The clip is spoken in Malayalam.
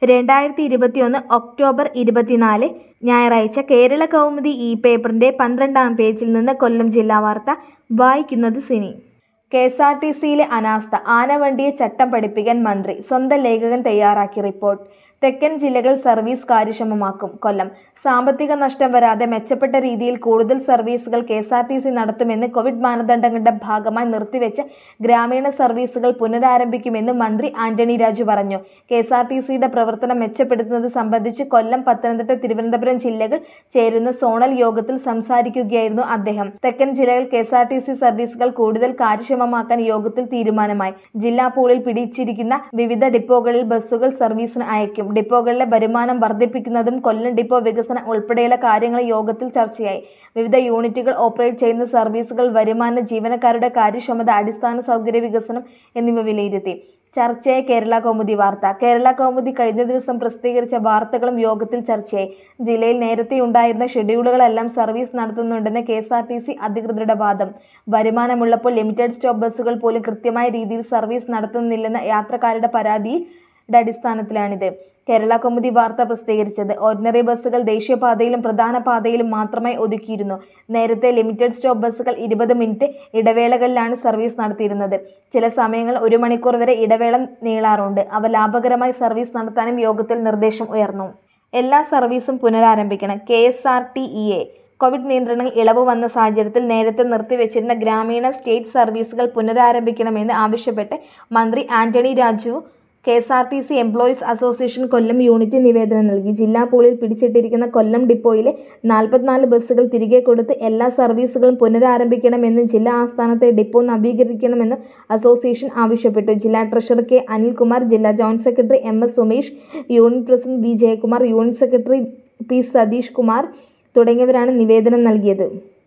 2021 ഒക്ടോബർ 24 ഞായറാഴ്ച കേരള കൗമുദി പേപ്പറിന്റെ 12-ാം പേജിൽ നിന്ന് കൊല്ലം ജില്ലാ വാർത്ത വായിക്കുന്നത് സിനി. കെഎസ്ആർടിസിയിലെ അനാസ്ഥ, ആനവണ്ടിയെ ചട്ടം പഠിപ്പിക്കാൻ മന്ത്രി. സ്വന്തം ലേഖകൻ തയ്യാറാക്കിയ റിപ്പോർട്ട്. തെക്കൻ ജില്ലകൾ സർവീസ് കാര്യക്ഷമമാക്കും. കൊല്ലം. സാമ്പത്തിക നഷ്ടം വരാതെ മെച്ചപ്പെട്ട രീതിയിൽ കൂടുതൽ സർവീസുകൾ കെഎസ്ആർടിസി നടത്തുമെന്ന് കോവിഡ് മാനദണ്ഡങ്ങളുടെ ഭാഗമായി നിർത്തിവെച്ച ഗ്രാമീണ സർവീസുകൾ പുനരാരംഭിക്കുമെന്ന് മന്ത്രി ആന്റണി രാജു പറഞ്ഞു. കെഎസ്ആർടിസിയുടെ പ്രവർത്തനം മെച്ചപ്പെടുത്തുന്നത് സംബന്ധിച്ച് കൊല്ലം, പത്തനംതിട്ട, തിരുവനന്തപുരം ജില്ലകൾ ചേരുന്ന സോണൽ യോഗത്തിൽ സംസാരിക്കുകയായിരുന്നു അദ്ദേഹം. തെക്കൻ ജില്ലകൾ കെഎസ്ആർടിസി സർവീസുകൾ കൂടുതൽ കാര്യക്ഷമമാക്കാൻ യോഗത്തിൽ തീരുമാനമായി. ജില്ലാ പൂളിൽ പിടിച്ചിരിക്കുന്ന വിവിധ ഡിപ്പോകളിൽ ബസ്സുകൾ സർവീസിന് അയക്കും. ഡിപ്പോകളിലെ വരുമാനം വർദ്ധിപ്പിക്കുന്നതും കൊല്ലം ഡിപ്പോ വികസനം ഉൾപ്പെടെയുള്ള കാര്യങ്ങൾ യോഗത്തിൽ ചർച്ചയായി. വിവിധ യൂണിറ്റുകൾ ഓപ്പറേറ്റ് ചെയ്യുന്ന സർവീസുകൾ, വരുമാനം, ജീവനക്കാരുടെ കാര്യക്ഷമത, അടിസ്ഥാന സൗകര്യ വികസനം എന്നിവ വിലയിരുത്തി. ചർച്ചയായി കേരള കൗമുദി വാർത്ത. കേരള കൗമുദി കഴിഞ്ഞ ദിവസം പ്രസിദ്ധീകരിച്ച വാർത്തകളും യോഗത്തിൽ ചർച്ചയായി. ജില്ലയിൽ നേരത്തെയുണ്ടായിരുന്ന ഷെഡ്യൂളുകളെല്ലാം സർവീസ് നടത്തുന്നുണ്ടെന്ന് കെഎസ്ആർടിസി അധികൃതരുടെ വാദം. വരുമാനമുള്ളപ്പോൾ ലിമിറ്റഡ് സ്റ്റോപ്പ് ബസ്സുകൾ പോലും കൃത്യമായ രീതിയിൽ സർവീസ് നടത്തുന്നില്ലെന്ന യാത്രക്കാരുടെ പരാതിയുടെ അടിസ്ഥാനത്തിലാണിത്. കേരള കൗമുദി വാർത്ത പ്രസിദ്ധീകരിച്ചത്. ഓർഡിനറി ബസ്സുകൾ ദേശീയപാതയിലും പ്രധാന പാതയിലും മാത്രമായി ഒതുക്കിയിരുന്നു. നേരത്തെ ലിമിറ്റഡ് സ്റ്റോപ്പ് ബസ്സുകൾ 20 മിനിറ്റ് ഇടവേളകളിലാണ് സർവീസ് നടത്തിയിരുന്നത്. ചില സമയങ്ങൾ 1 മണിക്കൂർ വരെ ഇടവേള നീളാറുണ്ട്. അവ ലാഭകരമായി സർവീസ് നടത്താനും യോഗത്തിൽ നിർദ്ദേശം ഉയർന്നു. എല്ലാ സർവീസും പുനരാരംഭിക്കണം. KSRTEA കോവിഡ് നിയന്ത്രണങ്ങൾ ഇളവ് വന്ന സാഹചര്യത്തിൽ നേരത്തെ നിർത്തിവെച്ചിരുന്ന ഗ്രാമീണ സ്റ്റേറ്റ് സർവീസുകൾ പുനരാരംഭിക്കണമെന്ന് ആവശ്യപ്പെട്ട് മന്ത്രി Antony Raju KSRTC employees association Kollam unit നിവേദനം നൽകി. ജില്ലാ പൂളിൽ പിടിച്ചിട്ടിരിക്കുന്ന കൊല്ലം ഡിപ്പോയിലെ 44 ബസ്സുകൾ തിരികെ കൊടുത്ത് എല്ലാ സർവീസുകളും പുനരാരംഭിക്കണമെന്നും ജില്ലാ ആസ്ഥാനത്തെ ഡിപ്പോ നവീകരിക്കണമെന്നും അസോസിയേഷൻ ആവശ്യപ്പെട്ടു. ജില്ലാ ട്രഷറർ കെ അനിൽകുമാർ, ജില്ലാ joint secretary MS Sumesh, unit president V Jayakumar, unit secretary P Satheesh Kumar തുടങ്ങിയവരാണ് നിവേദനം നൽകിയത്.